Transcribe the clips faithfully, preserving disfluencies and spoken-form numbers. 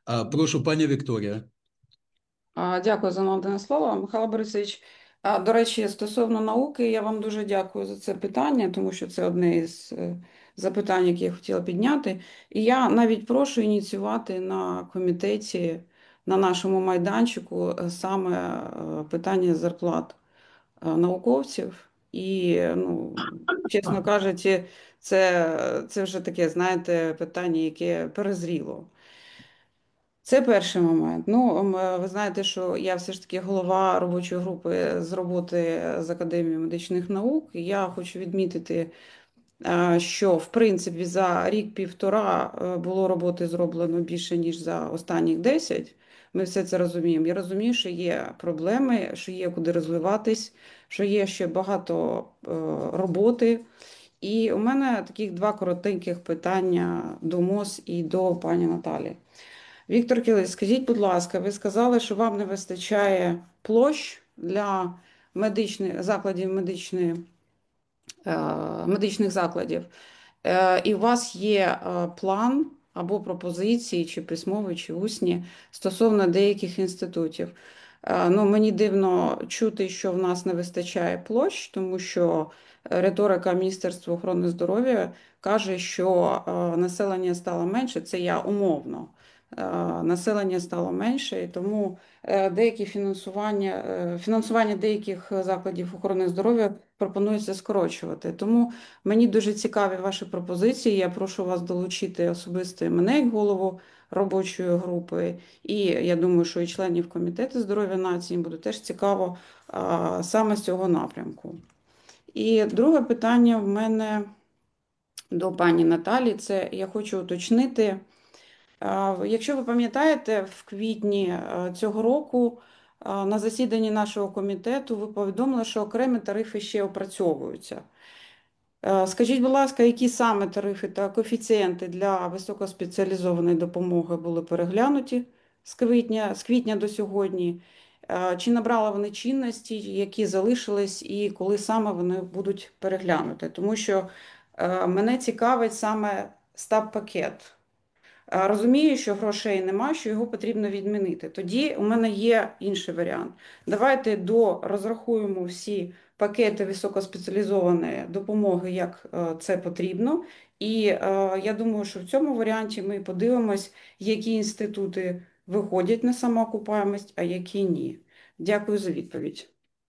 А, прошу, пані Вікторія. А, Дякую за надане слово, Михайло Борисович. А, До речі, стосовно науки, я вам дуже дякую за це питання, тому що це одне із е, запитань, які я хотіла підняти. І я навіть прошу ініціювати на комітеті, на нашому майданчику е, саме е, питання зарплат е, науковців. І, ну, чесно кажучи, це, це вже таке, знаєте, питання, яке перезріло. Це перший момент. Ну, м, е, ви знаєте, що я все ж таки голова робочої групи з роботи з Академією медичних наук. І я хочу відмітити, е, що в принципі за рік-півтора е, було роботи зроблено більше, ніж за останніх десять. Ми все це розуміємо. Я розумію, що є проблеми, що є куди розвиватись, що є ще багато е, роботи. І у мене таких два коротеньких питання до МОЗ і до пані Наталі. Віктор Кілич, скажіть, будь ласка, ви сказали, що вам не вистачає площ для медичних закладів медичної, е, медичних закладів. Е, І у вас є е, план або пропозиції, чи письмові, чи усні стосовно деяких інститутів. Е, Ну, мені дивно чути, що в нас не вистачає площ, тому що риторика Міністерства охорони здоров'я каже, що е, населення стало менше. Це я умовно. Е, Населення стало менше, і тому е, деякі фінансування, е, фінансування деяких закладів охорони здоров'я пропонується скорочувати. Тому мені дуже цікаві ваші пропозиції. Я прошу вас долучити особисто і мене як голову робочої групи. І я думаю, що і членів комітету здоров'я нації буде теж цікаво а, саме з цього напрямку. І друге питання в мене до пані Наталі. Це я хочу уточнити. а, Якщо ви пам'ятаєте, в квітні а, цього року а, на засіданні нашого комітету ви повідомили, що окремі тарифи ще опрацьовуються. Е, Скажіть, будь ласка, які саме тарифи та коефіцієнти для високоспеціалізованої допомоги були переглянуті з квітня, з квітня до сьогодні? Е, Чи набрали вони чинності, які залишились, і коли саме вони будуть переглянути? Тому що е, мене цікавить саме стаб-пакет. А, Розумію, що грошей нема, що його потрібно відмінити. Тоді у мене є інший варіант. Давайте до розрахуємо всі пакети високоспеціалізованої допомоги, як е, це потрібно. І е, я думаю, що в цьому варіанті ми подивимось, які інститути виходять на самоокупаємость, а які ні. Дякую за відповідь.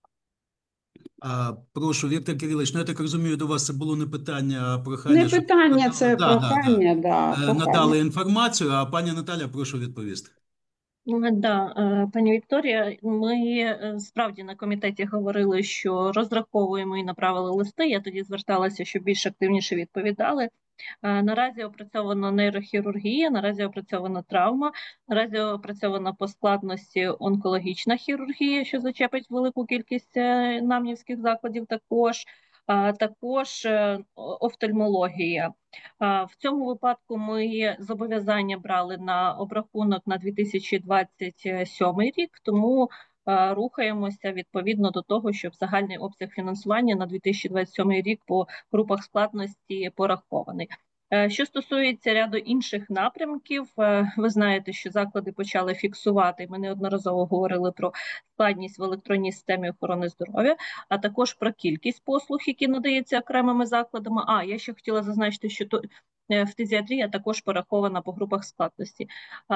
А, прошу, Віктор Кирилович, ну я так розумію, до вас це було не питання, а Не прохання, щоб питання, надали, це да, да, да. прохання, да, Е, прохання. надали інформацію, а пані Наталя, прошу відповісти. Ну, да, е, пані Вікторія, ми е, справді на комітеті говорили, що розраховуємо і направили листи. Я тоді зверталася, щоб більш активніше відповідали. Е, Наразі опрацьовано нейрохірургія, наразі опрацьована травма, наразі опрацьована по складності онкологічна хірургія, що зачепить велику кількість е, намнівських закладів також. А також е, офтальмологія. В цьому випадку ми зобов'язання брали на обрахунок на дві тисячі двадцять сьомий рік, тому рухаємося відповідно до того, щоб загальний обсяг фінансування на дві тисячі двадцять сьомий рік по групах складності порахований. Що стосується ряду інших напрямків, ви знаєте, що заклади почали фіксувати. Ми неодноразово говорили про складність в електронній системі охорони здоров'я, а також про кількість послуг, які надаються окремими закладами. А я ще хотіла зазначити, що то фтизіатрія також порахована по групах складності.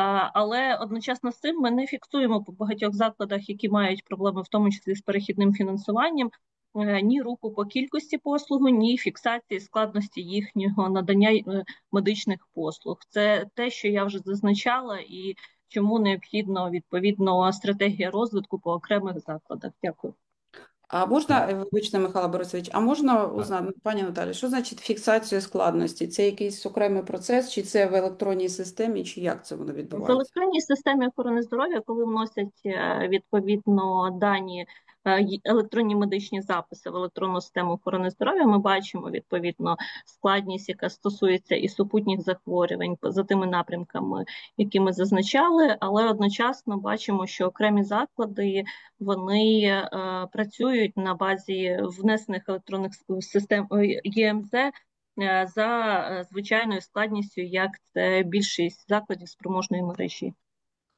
Але одночасно з цим ми не фіксуємо по багатьох закладах, які мають проблеми, в тому числі з перехідним фінансуванням, ні руху по кількості послуг, ні фіксації складності їхнього надання медичних послуг. Це те, що я вже зазначала, і чому необхідно відповідно стратегія розвитку по окремих закладах. Дякую. А можна, вибачте, Михайло Борисович, а можна узнати, пані Наталі, що значить фіксація складності? Це якийсь окремий процес, чи це в електронній системі, чи як це воно В відбувається? електронній системі охорони здоров'я, коли вносять відповідно дані, електронні медичні записи в електронну систему охорони здоров'я, ми бачимо відповідно складність, яка стосується і супутніх захворювань за тими напрямками, які ми зазначали, але одночасно бачимо, що окремі заклади вони е, працюють на базі внесених електронних систем ЄМЗ за звичайною складністю, як це більшість закладів спроможної мережі.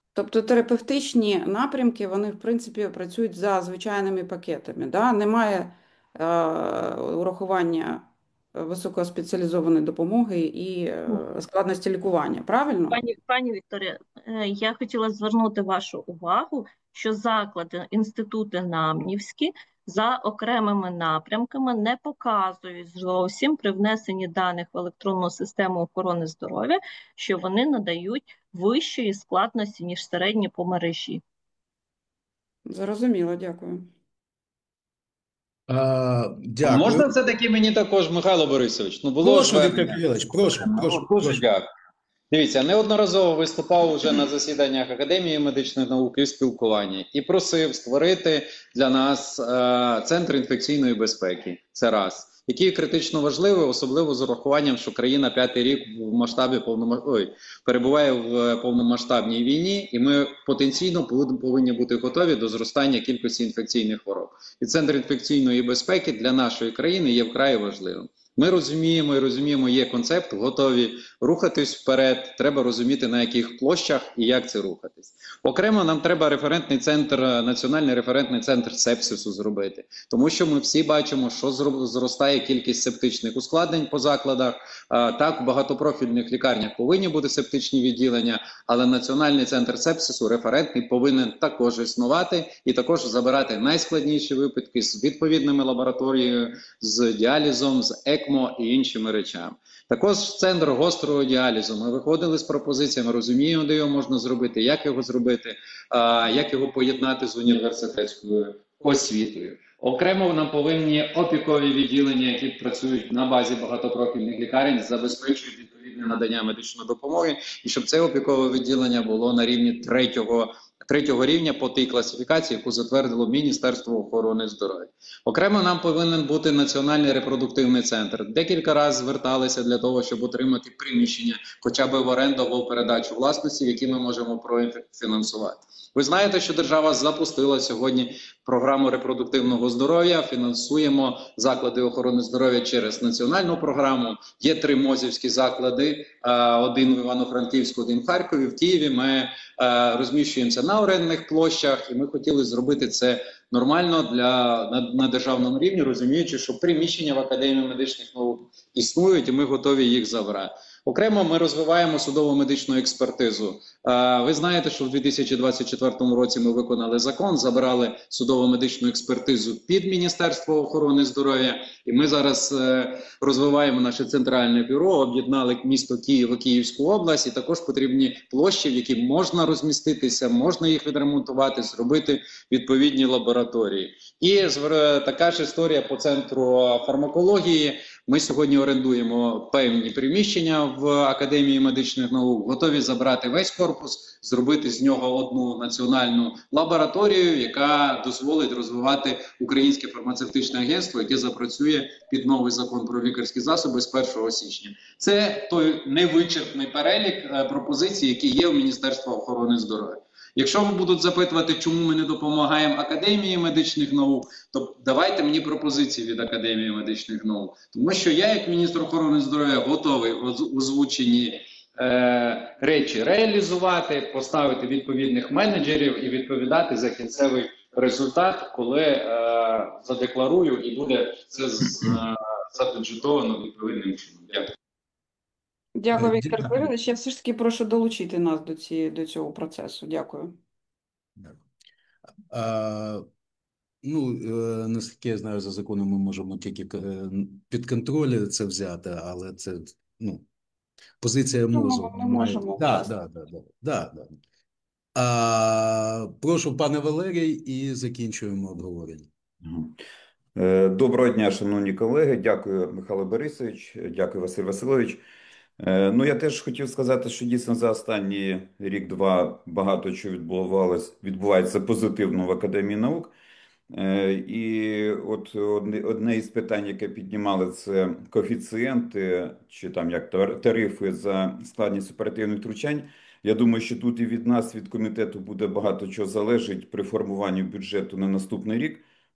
Тобто терапевтичні напрямки, вони, в принципі, працюють за звичайними пакетами. Да? Немає е, урахування високоспеціалізованої допомоги і е, складності лікування. Правильно? Пані, пані Вікторія, е, я хотіла звернути вашу увагу, що заклади, інститути НАМНівські за окремими напрямками не показують зовсім при внесенні даних в електронну систему охорони здоров'я, що вони надають вищої складності, ніж середні по мережі. Зрозуміло, дякую. А, А дякую. можна все-таки мені також, Михайло Борисович? Ну, було Прошу, Віктор звернення. Кирилович, прошу, Ну, прошу, дуже прошу. дякую. Дивіться, неодноразово виступав уже на засіданнях Академії медичних наук і в спілкуванні і просив створити для нас е, центр інфекційної безпеки. Це раз. Який критично важливий, особливо з урахуванням, що країна п'ятий рік в масштабі повнома... Ой, перебуває в повномасштабній війні, і ми потенційно повинні бути готові до зростання кількості інфекційних хвороб. І центр інфекційної безпеки для нашої країни є вкрай важливим. Ми розуміємо і розуміємо, є концепт, готові рухатись вперед, треба розуміти, на яких площах і як це рухатись. Окремо нам треба референтний центр, національний референтний центр сепсису зробити, тому що ми всі бачимо, що зростає кількість септичних ускладнень по закладах. Так, в багатопрофільних лікарнях повинні бути септичні відділення, але національний центр сепсису, референтний, повинен також існувати і також забирати найскладніші випадки з відповідними лабораторіями, з діалізом, з ЕКМО і іншими речами. Також центр гострого діалізу. Ми виходили з пропозиціями, розуміємо, де його можна зробити, як його зробити, як його поєднати з університетською освітою. Окремо нам повинні опікові відділення, які працюють на базі багатопрофільних лікарень, забезпечують відповідне надання медичної допомоги, і щоб це опікове відділення було на рівні третього третього рівня по тій класифікації, яку затвердило Міністерство охорони здоров'я. Окремо нам повинен бути національний репродуктивний центр. Декілька разів зверталися для того, щоб отримати приміщення, хоча б в оренду або в передачу власності, які ми можемо профінансувати. Ви знаєте, що держава запустила сьогодні програму репродуктивного здоров'я, фінансуємо заклади охорони здоров'я через національну програму. Є три мозівські заклади, один в Івано-Франківську, один в Харкові, в Києві. Ми розміщуємося на орендних площах, і ми хотіли зробити це нормально для на, на державному рівні, розуміючи, що приміщення в Академії медичних наук існують, і ми готові їх забрати. Окремо ми розвиваємо судово медичну експертизу. Ви знаєте, що в дві тисячі двадцять четвертому році ми виконали закон, забрали судово медичну експертизу під Міністерство охорони здоров'я, і ми зараз розвиваємо наше центральне бюро, об'єднали місто Київ і Київську область, і також потрібні площі, в які можна розміститися, можна їх відремонтувати, зробити відповідні лабораторії. І така ж історія по центру фармакології. Ми сьогодні орендуємо певні приміщення в Академії медичних наук, готові забрати весь корпус, зробити з нього одну національну лабораторію, яка дозволить розвивати Українське фармацевтичне агентство, яке запрацює під новий закон про лікарські засоби з першого січня. Це той невичерпний перелік пропозицій, які є у Міністерства охорони здоров'я. Якщо ви будуть запитувати, чому ми не допомагаємо Академії медичних наук, то давайте мені пропозиції від Академії медичних наук. Тому що я, як міністр охорони здоров'я, готовий озвучені е, речі реалізувати, поставити відповідних менеджерів і відповідати за кінцевий результат, коли е, задекларую і буде це е, забюджетовано відповідним чином. Дякую. Дякую, Віктор Кирилович. Я все ж таки прошу долучити нас до, ці, до цього процесу. Дякую. А, ну, е, наскільки я знаю, за законом ми можемо тільки е, під контроль це взяти, але це, ну, позиція Ну, МОЗу. ми можемо Да, вкласти. да, да, да, да, да. А, прошу, пане Валерій, і закінчуємо обговорення. Е, Доброго дня, шановні колеги. Дякую, Михайло Борисович. Дякую, Василь Васильович. Е, Ну, я теж хотів сказати, що дійсно за останні рік-два багато чого відбувалось, відбувається позитивно в Академії наук. Е, І от одне, одне із питань, яке піднімали, це коефіцієнти чи там як тар- тарифи за складність оперативних втручань. Я думаю, що тут і від нас, від комітету, буде багато чого залежить при формуванні бюджету на наступний рік.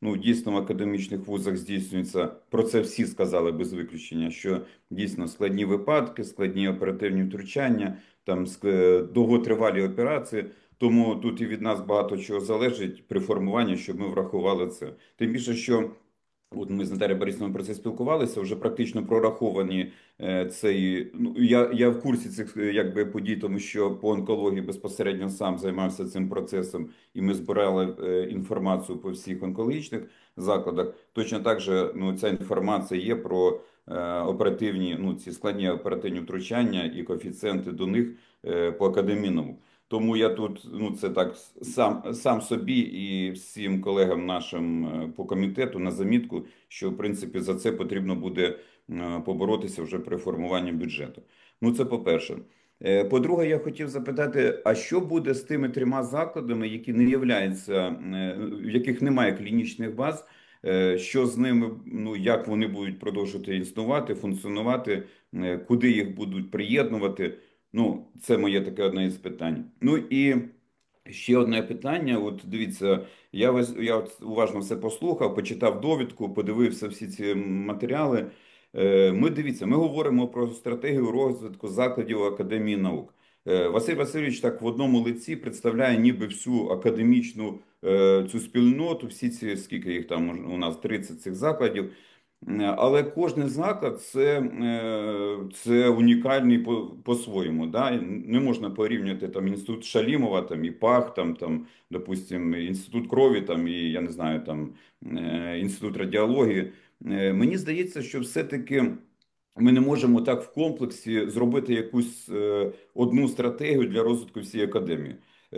ну, дійсно в академічних вузах здійснюється, про це всі сказали без виключення, що дійсно складні випадки, складні оперативні втручання, там довготривалі операції. Тому тут і від нас багато чого залежить при формуванні, щоб ми врахували це. Тим більше, що от ми з Наталією Борисовною про це спілкувалися, вже практично прораховані е, цей. Ну, я, я в курсі цих якби подій, тому що по онкології безпосередньо сам займався цим процесом, і ми збирали е, інформацію по всіх онкологічних закладах. Точно так же, ну, ця інформація є про е, оперативні, ну, ці складні оперативні втручання і коефіцієнти до них е, по академійному. Тому я тут, ну, це так сам сам собі і всім колегам нашим по комітету на замітку, що в принципі за це потрібно буде поборотися вже при формуванні бюджету. Ну, це по-перше. По-друге, я хотів запитати, а що буде з тими трьома закладами, які не являються, в яких немає клінічних баз, що з ними, ну, як вони будуть продовжувати існувати, функціонувати, куди їх будуть приєднувати? Ну, це моє таке одне із питань. Ну і ще одне питання. От дивіться, я ось я от уважно все послухав, почитав довідку, подивився всі ці матеріали. Ми дивіться, ми говоримо про стратегію розвитку закладів Академії наук. Василь Васильович так в одному лиці представляє ніби всю академічну цю спільноту, всі ці, скільки їх там у нас, тридцять цих закладів. Але кожен заклад це, це унікальний по, по-своєму. Да? Не можна порівнювати там інститут Шалімова, там, і ПАХ, там, там, допустим, інститут крові, там, і я не знаю, там, інститут радіології. Мені здається, що все-таки ми не можемо так в комплексі зробити якусь одну стратегію для розвитку всієї академії.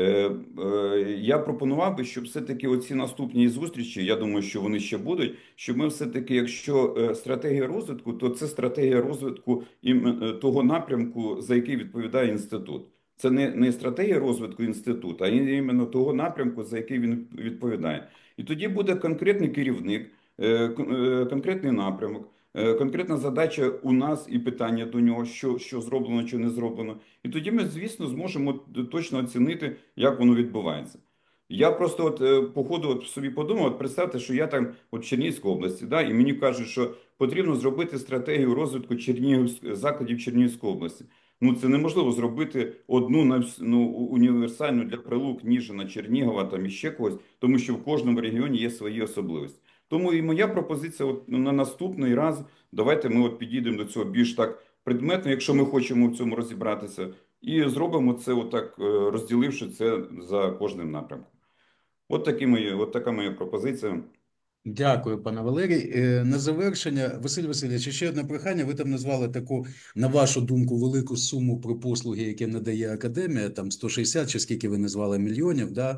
Я пропонував би, щоб все-таки оці наступні зустрічі, я думаю, що вони ще будуть, щоб ми все-таки, якщо стратегія розвитку, то це стратегія розвитку того напрямку, за який відповідає інститут. Це не, не стратегія розвитку інституту, а іменно того напрямку, за який він відповідає. І тоді буде конкретний керівник, конкретний напрямок, конкретна задача у нас і питання до нього, що, що зроблено, що не зроблено. І тоді ми, звісно, зможемо точно оцінити, як воно відбувається. Я просто от по ходу от собі подумав, от представте, що я там от в Чернігівській області, да, і мені кажуть, що потрібно зробити стратегію розвитку Чернігів, закладів Чернігівської області. Ну, це неможливо зробити одну, ну, універсальну для Прилук, Ніжина, Чернігова, там і ще когось, тому що в кожному регіоні є свої особливості. Тому і моя пропозиція от на наступний раз, давайте ми от підійдемо до цього більш так предметно, якщо ми хочемо в цьому розібратися, і зробимо це отак, розділивши це за кожним напрямком. От, такі мої, от така моя пропозиція. Дякую, пане Валерій. На завершення, Василь Васильович, ще одне прохання. Ви там назвали таку, на вашу думку, велику суму про послуги, які надає академія, там сто шістдесят чи скільки ви назвали мільйонів, да?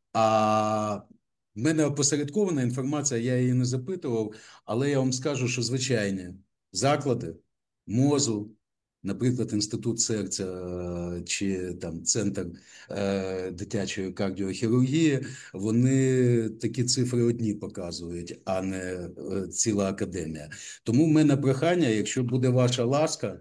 А в мене опосередкована інформація, я її не запитував, але я вам скажу, що звичайні заклади, МОЗу, наприклад, Інститут серця чи там Центр е, дитячої кардіохірургії, вони такі цифри одні показують, а не е, ціла академія. Тому в мене прохання, якщо буде ваша ласка,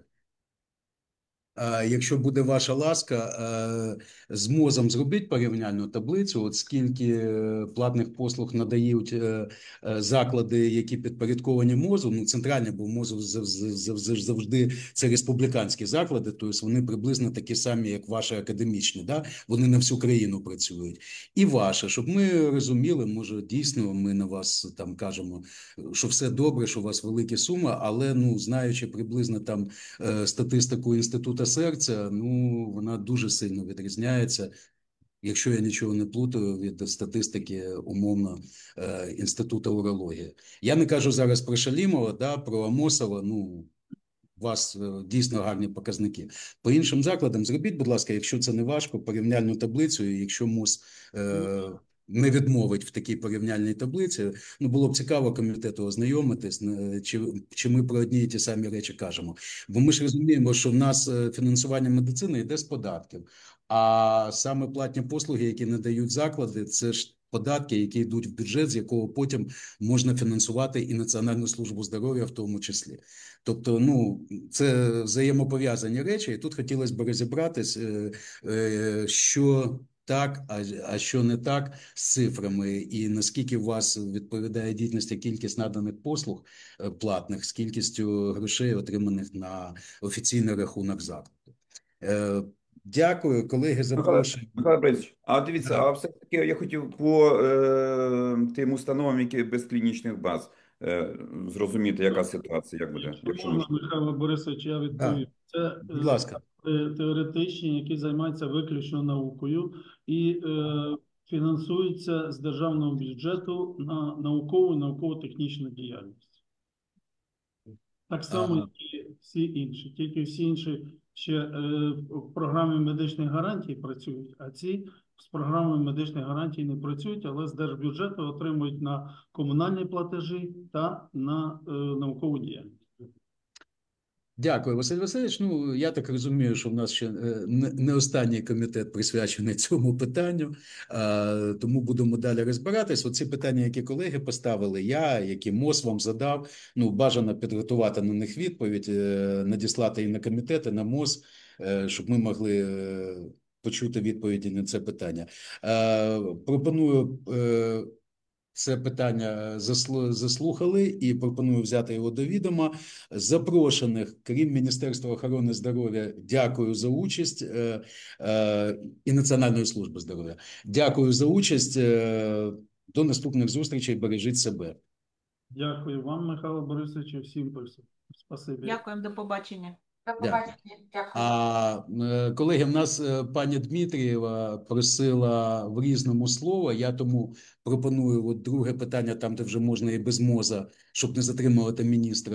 якщо буде ваша ласка, з МОЗом зробіть порівняльну таблицю, от скільки платних послуг надають заклади, які підпорядковані МОЗу, ну центральні, бо МОЗу завжди це республіканські заклади, тобто вони приблизно такі самі, як ваші академічні, да? Вони на всю країну працюють. І ваше, щоб ми розуміли, може дійсно ми на вас там кажемо, що все добре, що у вас великі суми, але ну знаючи приблизно там статистику Інституту серця, ну, вона дуже сильно відрізняється, якщо я нічого не плутаю, від статистики, умовно, Інституту урології. Я не кажу зараз про Шалімова, да, про Амосова, ну, у вас дійсно гарні показники. По іншим закладам зробіть, будь ласка, якщо це не важко, порівняльну таблицю, і якщо МОЗ е, не відмовить в такій порівняльній таблиці, ну, було б цікаво комітету ознайомитись, чи, чи ми про одні і ті самі речі кажемо. Бо ми ж розуміємо, що в нас фінансування медицини йде з податків, а саме платні послуги, які надають заклади, це ж податки, які йдуть в бюджет, з якого потім можна фінансувати і Національну службу здоров'я в тому числі. Тобто, ну, це взаємопов'язані речі, і тут хотілося б розібратись, що так, а, а що не так з цифрами, і наскільки у вас відповідає дійсності кількість наданих послуг е, платних з кількістю грошей, отриманих на офіційний рахунок закладу. Е, Дякую, колеги, Михайло, запрошую. Михайло Борисович, а дивіться, Да. а все-таки я хотів по е, тим установам, які без клінічних баз, е, зрозуміти, яка ситуація, як буде, Якщо якщо можна, можна. Михайло Борисович, я відповім. Да. Це Будь е, ласка. заклади теоретичні, які займаються виключно наукою і е, фінансуються з державного бюджету на наукову і науково-технічну діяльність. Так само, Ага. як і всі інші. Тільки всі інші ще е, в програмі медичних гарантій працюють, а ці з програмою медичних гарантій не працюють, але з держбюджету отримують на комунальні платежі та на е, наукову діяльність. Дякую, Василь Васильович. Ну, я так розумію, що в нас ще е, не не останній комітет присвячений цьому питанню, е, тому будемо далі розбиратись. Оці питання, які колеги поставили, я, які МОЗ вам задав, ну, бажано підготувати на них відповідь, е, надіслати і на комітет, і на МОЗ, е, щоб ми могли е, почути відповіді на це питання. Е, Пропоную... е, Це питання заслу- заслухали і пропоную взяти його до відома. Запрошених, крім Міністерства охорони здоров'я, дякую за участь е, е, і Національної служби здоров'я. Дякую за участь. Е, До наступних зустрічей. Бережіть себе. Дякую вам, Михайло Борисович, і всім присутнім. Спасибі. Дякуємо, до побачення. До побачення. Дякую. А е, колеги, в нас е, пані Дмитрієва просила в різному слово. Я тому пропоную от друге питання, там де вже можна і без МОЗа, щоб не затримувати міністра.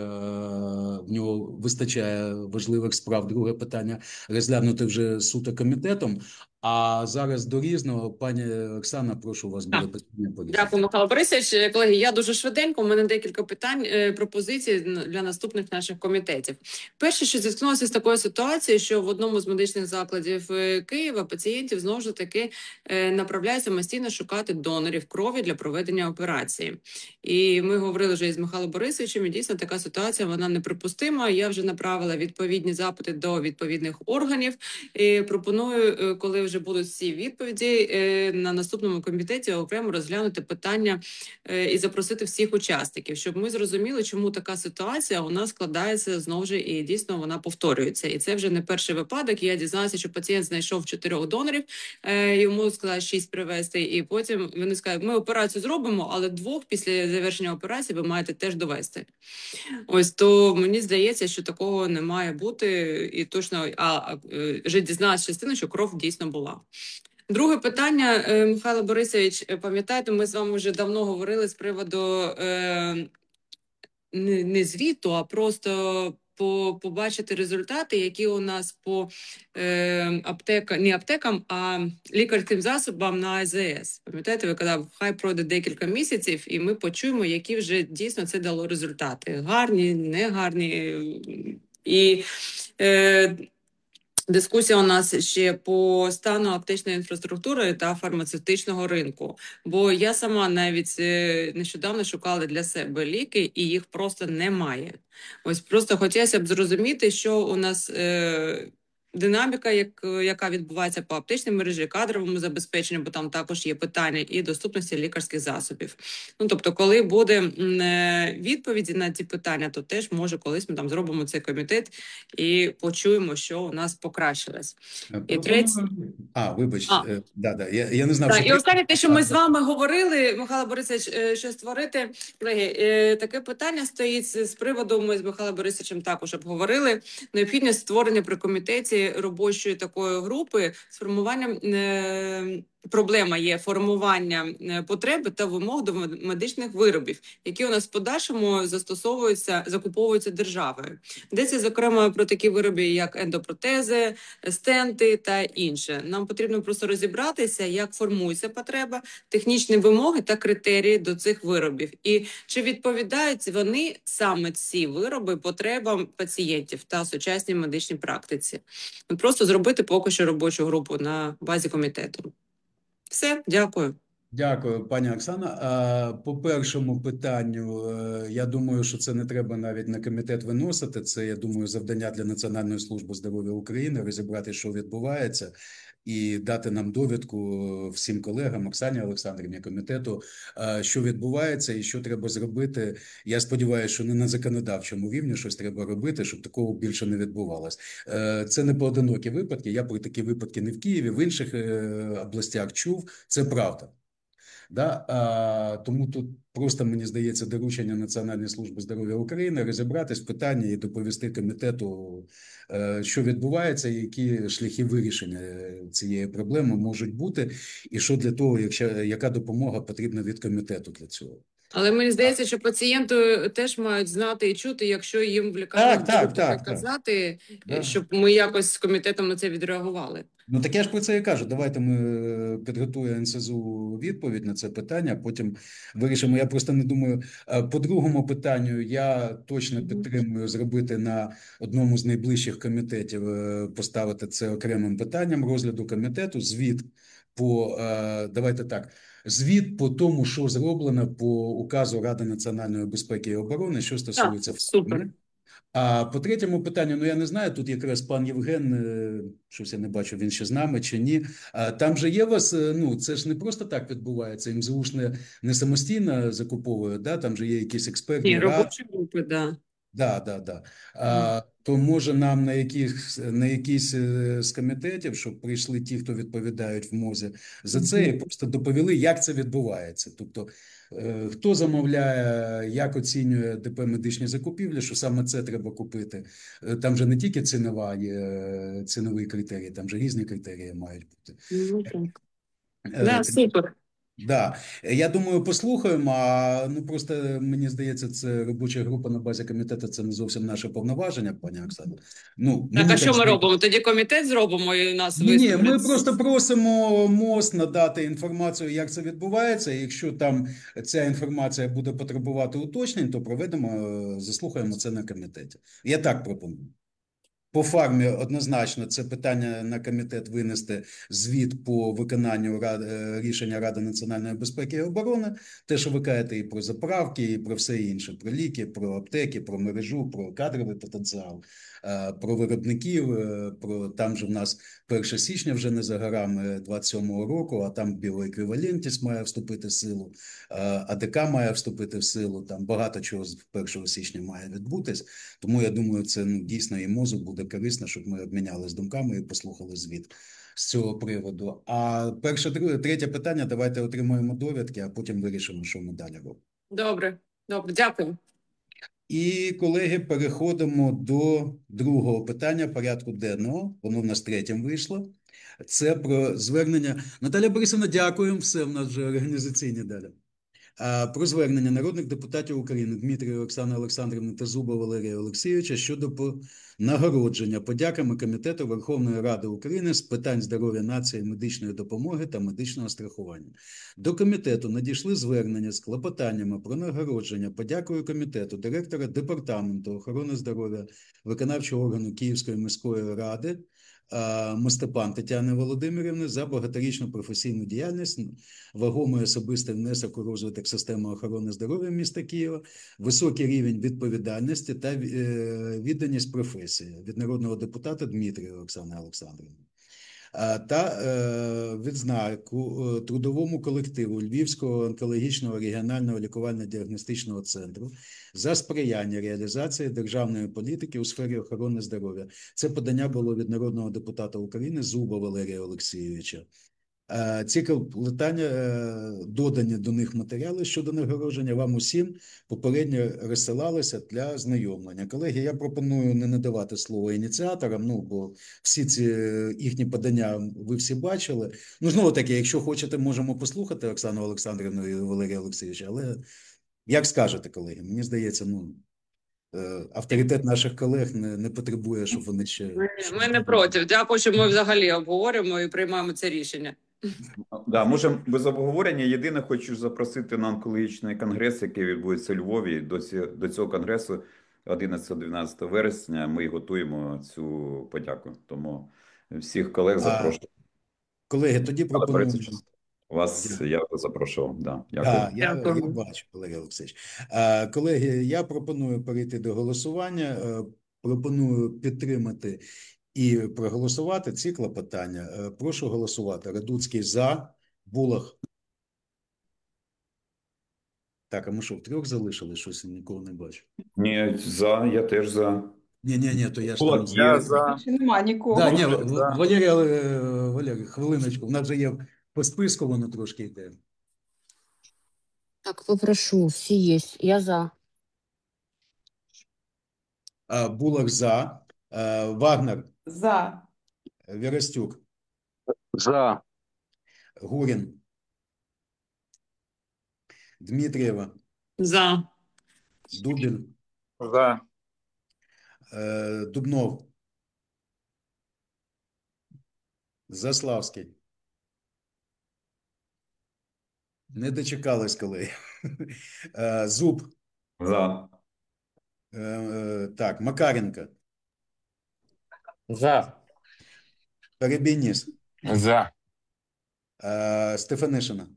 е, В нього вистачає важливих справ. Друге питання розглянути вже суто комітетом. А зараз до різного, пані Оксана, прошу вас буде питання по різному. Дякую, Михайло Борисович. Колеги, я дуже швиденько. У мене декілька питань, е, пропозицій для наступних наших комітетів. Перше, що зіткнулося з такою ситуацією, що в одному з медичних закладів е, Києва пацієнтів знову ж таки е, направляють самостійно шукати донорів крові для проведення операції. І ми говорили вже із Михайлом Борисовичем, і дійсно така ситуація, вона неприпустима. Я вже направила відповідні запити до відповідних органів. І пропоную, е, коли вже будуть всі відповіді, е, на наступному комітеті окремо розглянути питання е, і запросити всіх учасників, щоб ми зрозуміли, чому така ситуація у нас складається знову ж і дійсно вона повторюється. І це вже не перший випадок. Я дізналася, що пацієнт знайшов чотирьох донорів, е, йому сказали шість привезти, і потім вони сказали, ми операцію зробимо, але двох після завершення операції ви маєте теж довести. Ось, то мені здається, що такого не має бути, і точно, а е, вже дізналася частина, що кров дійсно була. Друге питання, е, Михайло Борисович, е, пам'ятаєте, ми з вами вже давно говорили з приводу е, не, не звіту, а просто по, побачити результати, які у нас по е, аптека, не аптекам, а лікарським засобам на А З С. Пам'ятаєте, ви казали, хай пройде декілька місяців, і ми почуємо, які вже дійсно це дало результати. Гарні, негарні. І е, дискусія у нас ще по стану аптечної інфраструктури та фармацевтичного ринку. Бо я сама навіть е, нещодавно шукала для себе ліки, і їх просто немає. Ось просто хотілося б зрозуміти, що у нас е, динаміка, як, яка відбувається по аптечній мережі, кадровому забезпеченню, бо там також є питання, і доступності лікарських засобів. Ну, тобто, коли буде е, відповіді на ці питання, то теж, може, колись ми там зробимо цей комітет і почуємо, що у нас покращилось. І третє... А, вибач, А. е, да, да, я, я не знав, Так, що... і останнє те, що ми з вами говорили, Михайло Борисович, е, що створити, колеги, е, таке питання стоїть з з приводу, ми з Михайлом Борисовичем також обговорили, необхідність створення при комітеті робочої такої групи з формуванням, е, проблема є формування е, потреби та вимог до мед- медичних виробів, які у нас в подальшому застосовуються, закуповуються державою. Йдеться, зокрема, про такі вироби, як ендопротези, стенти та інше. Нам потрібно просто розібратися, як формується потреба, технічні вимоги та критерії до цих виробів. І чи відповідають вони саме ці вироби потребам пацієнтів та сучасній медичній практиці. От просто зробити поки що робочу групу на базі комітету. Все, дякую. Дякую, пані Оксана. А, По першому питанню, е, я думаю, що це не треба навіть на комітет виносити. Це, я думаю, завдання для Національної служби здоров'я України розібрати, що відбувається. і дати нам довідку всім колегам, Оксані Олександрівні, комітету, що відбувається і що треба зробити. Я сподіваюся, що не на законодавчому рівні щось треба робити, щоб такого більше не відбувалось. Це не поодинокі випадки. Я про такі випадки не в Києві, в інших областях чув. Це правда. Да? А, тому тут просто, мені здається, доручення Національної служби здоров'я України розібратись в питанні і доповісти комітету, що відбувається, які шляхи вирішення цієї проблеми можуть бути, і що для того, якщо, яка допомога потрібна від комітету для цього. Але мені здається, що пацієнти теж мають знати і чути, якщо їм в лікарні Так, так, будуть так, казати, так. щоб ми якось з комітетом на це відреагували. Ну, так я ж про це і кажу. Давайте ми підготуємо ен ес зет у відповідь на це питання, а потім вирішимо. Я просто не думаю. По другому питанню я точно підтримую зробити на одному з найближчих комітетів, поставити це окремим питанням розгляду комітету, звіт по, давайте так, звіт по тому, що зроблено по указу Ради національної безпеки і оборони, що стосується Так, супер. А по третьому питанню, ну я не знаю, тут якраз пан Євген, щось я не бачу, він ще з нами чи ні. А там же є у вас, ну це ж не просто так відбувається, ем зе у ж не, не самостійно закуповує, да? Там же є якісь експертні І ради. робочі групи, да. Да, да, да. А, то може нам на яких, на якийсь з комітетів, щоб прийшли ті, хто відповідають в МОЗі за це, і просто доповіли, як це відбувається. Тобто, е, хто замовляє, як оцінює ДП медичні закупівлі, що саме це треба купити. Е, Там же не тільки цінова є, ціновий критерій, там же різні критерії мають бути. Ну, так. Е, Да, супер. Да, я думаю, послухаємо. А ну просто мені здається, це робоча група на базі комітету. Це не зовсім наше повноваження, пані Оксано. Ну Так, а що ми здається. робимо? Тоді комітет зробимо і нас Ні, ні, ми виступлять? просто просимо МОЗ надати інформацію, як це відбувається. І якщо там ця інформація буде потребувати уточнень, то проведемо, заслухаємо це на комітеті. Я так пропоную. По фармі однозначно це питання на комітет винести звіт по виконанню рішення Ради національної безпеки і оборони. Те, що ви кажете і про заправки, і про все інше, про ліки, про аптеки, про мережу, про кадровий потенціал, про виробників, про там же в нас перше січня вже не за горами двадцять сьомого року, а там біоеквівалентність має вступити в силу, а де ка має вступити в силу, там багато чого з першого січня має відбутись. Тому я думаю, це ну, дійсно і МОЗу буде корисно, щоб ми обмінялись думками і послухали звіт з цього приводу. А перше, друге, третє питання, давайте отримаємо довідки, а потім вирішимо, що ми далі робимо. Добре, добре, дякую. І, колеги, переходимо до другого питання порядку денного. Воно в нас третім вийшло. Це про звернення. Наталя Борисівна, дякуємо. Все, в нас вже організаційні далі. Про звернення народних депутатів України Дмитрія Оксани Олександрівни та Зуба Валерія Олексійовича щодо нагородження подяками Комітету Верховної Ради України з питань здоров'я нації, медичної допомоги та медичного страхування. До комітету надійшли звернення з клопотаннями про нагородження подякою комітету директора Департаменту охорони здоров'я виконавчого органу Київської міської ради Мостепан Тетяни Володимирівни за багаторічну професійну діяльність, вагомий особистий внесок у розвиток системи охорони здоров'я міста Києва, високий рівень відповідальності та відданість професії від народного депутата Дмитрія Оксани Олександрівни. Та відзнаку трудовому колективу Львівського онкологічного регіонального лікувально-діагностичного центру за сприяння реалізації державної політики у сфері охорони здоров'я. Це подання було від народного депутата України Зуба Валерія Олексійовича. Ці клопотання додані до них матеріали щодо нагородження вам усім попередньо розсилалися для знайомлення. Колеги, я пропоную не надавати слово ініціаторам, ну, бо всі ці їхні подання ви всі бачили. Ну, знову таки, якщо хочете, можемо послухати Оксану Олександрівну і Валерія Олексійовича, але як скажете, колеги, мені здається, ну, авторитет наших колег не, не потребує, щоб вони ще... Ми, ми не проти. Дякую, що ми взагалі обговорюємо і приймаємо це рішення. Да, можемо без обговорення. Єдине, хочу запросити на онкологічний конгрес, який відбудеться у Львові. До, до цього конгресу одинадцятого-дванадцятого вересня ми готуємо цю подяку. Тому всіх колег запрошую. Колеги, тоді пропоную... Вас Дякую. я запрошував. Да, дякую. Да, я, дякую. я бачу, Валерій Олексійович. А, колеги, я пропоную перейти до голосування. Пропоную підтримати і проголосувати ці клопотання. Е, Прошу голосувати. Радуцький за, Булах. Так, а ми що, втрьох залишили? Щось я нікого не бачу. Ні, за, я теж за. Ні-ні-ні, то я ж Булах там... є. за. Чи нема нікого? Да, ні, За. В- Валерій, е, Валерій, хвилиночку, в нас вже є по списку, воно трошки йде. Так, попрошу, всі є. Я за. А, Булах за, а, Вагнер, За. Вірастюк, За. Гурін, Дмитрієва, За. Дубін, За. е, Дубнов, Заславський. Не дочекались, колеги. Е, Зуб, За. е, е, так, Макаренко, За. Перебійніс, За. е, Стефанишина.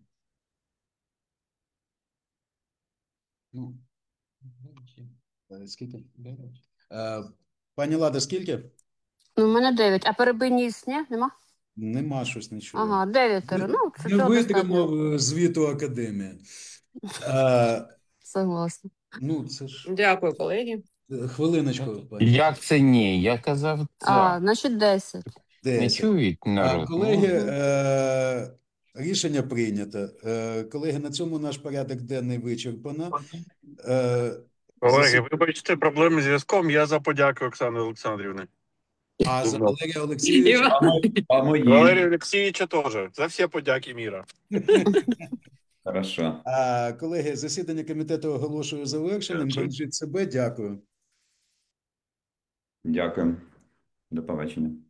Ну, е, скільки? Е, Пані Лада, скільки? Ну, у мене дев'ять. А перебийність, ні? Нема? Нема щось нічого. Ага, дев'ятеро. Ну, це Не цього достатньо. витримав е, звіту академії. Е, Согласна. ну, це ж Дякую, колеги. е, хвилиночку. пані. Як це ні? Я казав А, за. значить десять. Не Десять. чують А, народ. колеги, Ну, е, рішення прийнято. Е, колеги, на цьому наш порядок денний вичерпано. Е, Колеги, засід- вибачте, проблеми з зв'язком. Я за подяку Оксани Олександрівни. А за Валерія Олексійовича? Іван. А мої? Валерію Олексійовича теж. За всі подяки міра. Хорошо. А, колеги, засідання комітету оголошую завершеним. Бережіть себе. Дякую. Дякую. До побачення.